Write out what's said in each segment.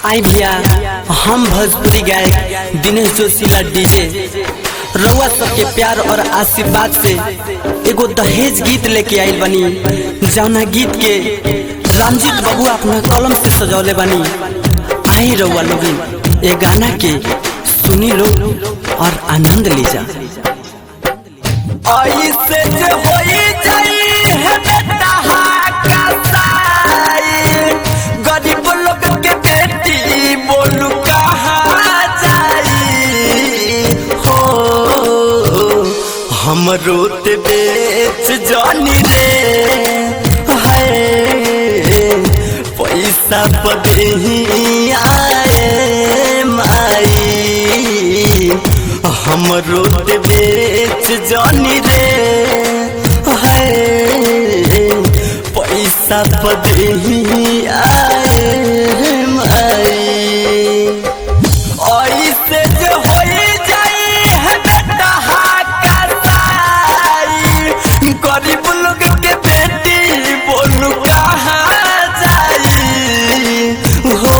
आई भैया हम भोजपुरी गायक दिनेश जोशीला डीजे रउआ सबके प्यार और आशीर्वाद से एगो दहेज गीत लेके आइल बनी। जौना गीत के रामजीत बाबू अपना कलम से सजौले बनी। आई रउआ लोग ए गाना के सुनी लो और आनंद लीजा। गरीब लोग के बेटी बोलू कहाँ जाई हो, हम रोते बेच जानी रे है पैसा बदही आए माई। हम रोते बेच जानी रे है पैसा बदही आए माई। ऐसे जो होई जाई है बेटा कसाई, गरीब लोग के बेटी बोलू कहाँ जाई हो,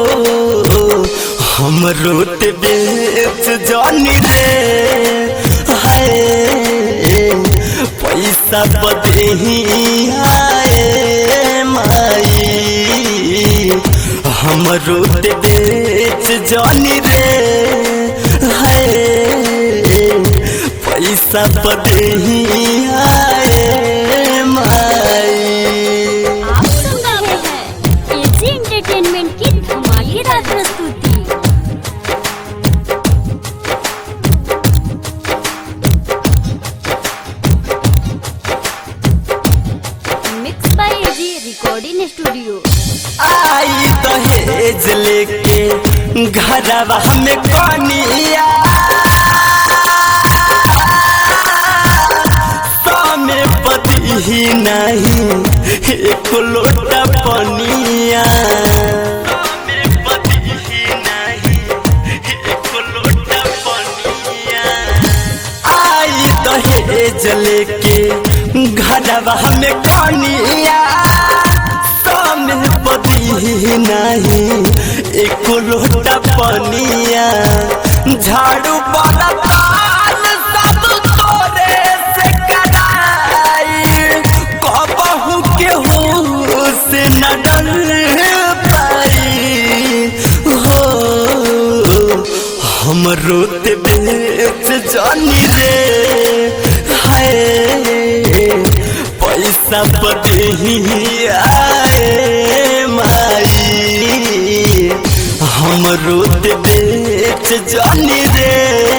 हम रोते बेच जानी रे है पैसा बदही आए माई। हम रोते बेच जानी रे है पैसा बदही आए माई। आप सुन रहे हैं एजी एंटरटेनमेंट की धमाकेदार प्रस्तुति। Mix by AG recording studio. आई दहेज लेके घरवा में कनिया सामे बदही नहीं एक लोटा पनिया। आई दहेज लेके घरवा में कनिया सामे बदही नहीं एक लोटा पनिया। झाड़ू बरतन सब तोरे से कराई, कहबहू केहू से न डर पाई हो, हम रोते बेच जानी रे है पैसा बदही आए माई। हम रोते बेच जानी रे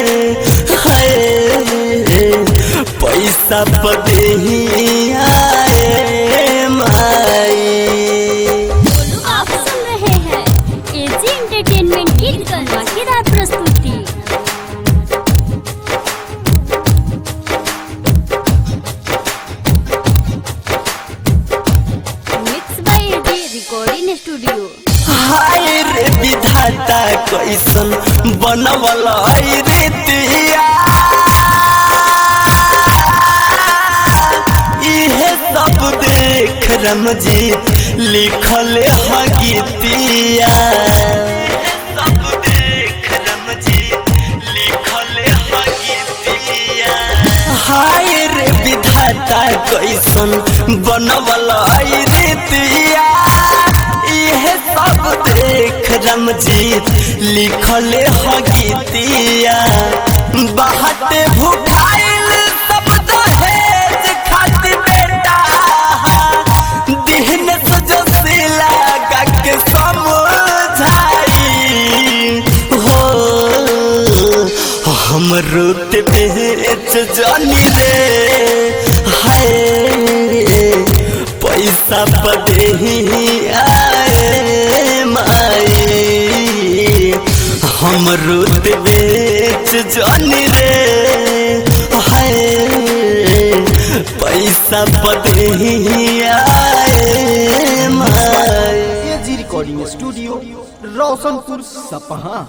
है पैसा बदही आए माई। आप सुन रहे हैं एजी एंटरटेनमेंट की धमाकेदार प्रस्तुति। Mix by AG recording studio. हाय रे विधाता कैसन बनवल रीतिया, इहे सब देख रमजीत लिखल है गीतिया। हाय रे विधाता कैसन बनवल रीतिया, इहे सब देख रमजीत लिखल है गीतिया। बाहते भुखाइल सब दहेज खातिर बेटा दिहने से जोशीला के समझाई हो, हम रोते बेच जानी रे है पैसा बदही आए माई। हम रोते बेच जानी रे है पैसा बदही आए माई। एजी रिकॉर्डिंग स्टूडियो रोशनपुर सपहा।